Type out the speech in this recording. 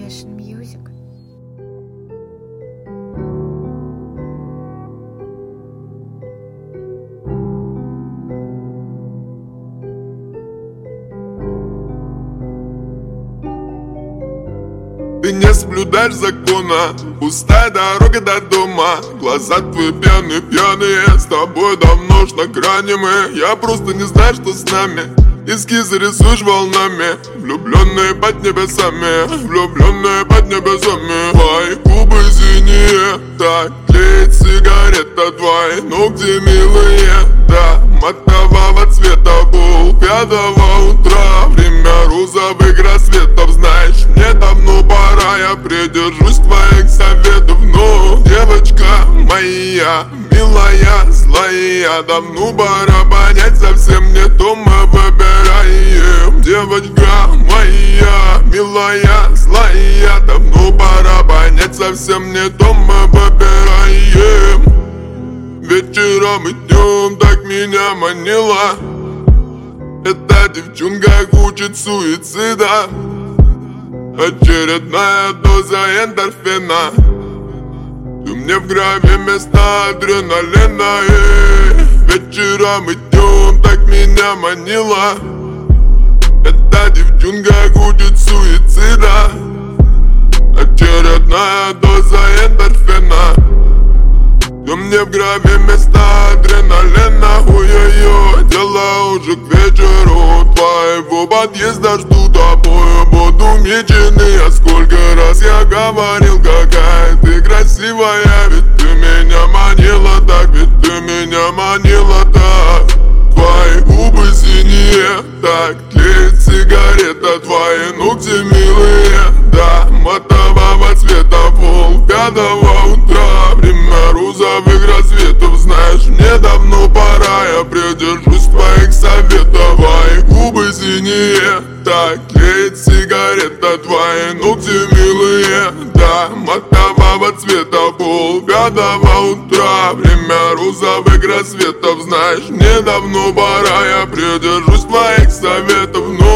Session Music. Ты не соблюдаешь закона, пустая дорога до дома. Глаза твои пьяные, с тобой давно ж на грани мы. Я просто не знаю, что с нами. Эскизы рисуешь волнами, влюбленные под небесами, влюбленные под небесами. Твои губы синие, так тлеет сигарета. Твои ногти милые, да, матового цвета. Пол пятого утра, время розовых рассветов. Знаешь, мне давно пора, я придержусь твоих советов. Но, девочка моя, милая, злая, давно пора понять, совсем не то мы выбираем. Девочка моя, милая, злая, давно пора понять, совсем не то мы выбираем. Вечером идем, так меня манила эта девчонка хочет суицида. Очередная доза эндорфина. Ты мне в крови вместо адреналина. Вечером идем, так меня манила эта девчонка хочет суицида. Очередная доза эндорфина. Ты мне в крови вместо адреналина. Ой-ой-ой, дело уже к вечеру. Твоего подъезда жду тобою, буду меченый. А сколько раз я говорил, какая ты красивая. Ведь ты меня манила так, ведь ты меня манила так. Твои губы синие, так тлеет сигарета. Твои ногти милые, да, матового цвета. Пол пятого утра, время розовых рассветов. Знаешь, мне давно пора, я придержусь твоих советов. Твои губы синие, так тлеет сигарета. Твои ногти милые, да, матового цвета. Пол пятого утра, время розовых рассветов. Знаешь, мне давно пора, я придержусь твоих советов.